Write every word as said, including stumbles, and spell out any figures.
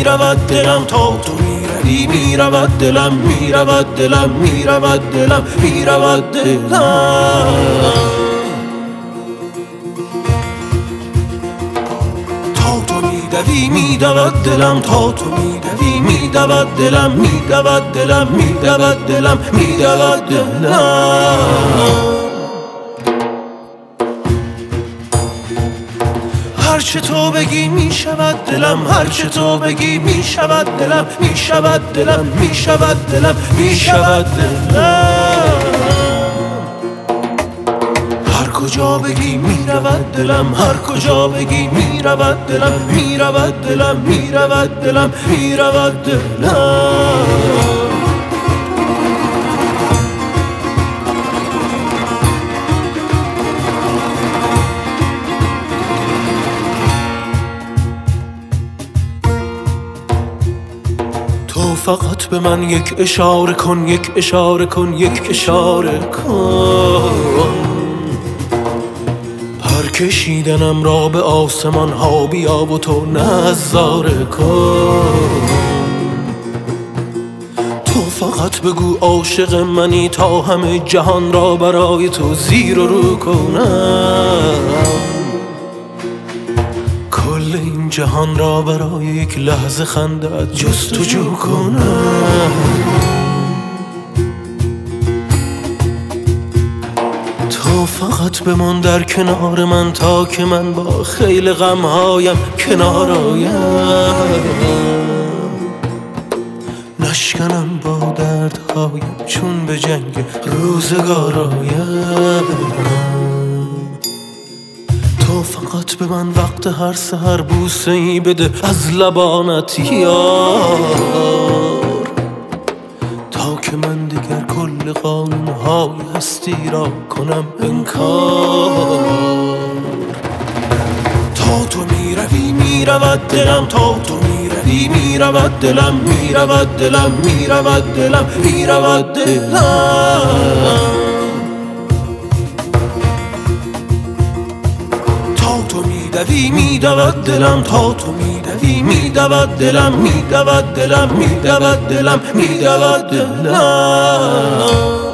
میرود دلم تا تو میروی، میرود دلم میرود دلم میرود دلم میرود دلم تا تو میدوی، میدود دلم تا تو میدوی، میدود دلم میدود دلم میدود دلم میدود دلم هرچه تو بگی میشود دلم، هرچه تو بگی میشود دلم، میشود دلم میشود دلم میشود دلم هر کجا بگی میرود دلم، هر کجا بگی میرود دلم، میرود دلم میرود دلم میرود دلم تو فقط به من یک اشاره کن، یک اشاره کن، یک اشاره کن پر کشیدنم را به آسمان ها بیا و تو نظاره کن تو فقط بگو عاشق منی تا همه جهان را برای تو زیر و رو کنم کل این جهان را برای یک لحظه خندت جستجو کنم تو فقط بمان در کنار من تا که من با خیل غمهایم کنار آیم نشکنم با دردهایم چون به جنگ روزگار آیم تو فقط به من وقت هر سحر بوسه ای بده از لبانت یار تا که من دیگر کل قانون‌های هستی را کنم انکار تا تو میروی میرود دلم تا تو میروی میرود دلم میرود دلم میرود دلم میرود دلم تو میدوی میدود دلم تا تو میدوی میدود دلم میدود دلم میدود دلم میدود دلم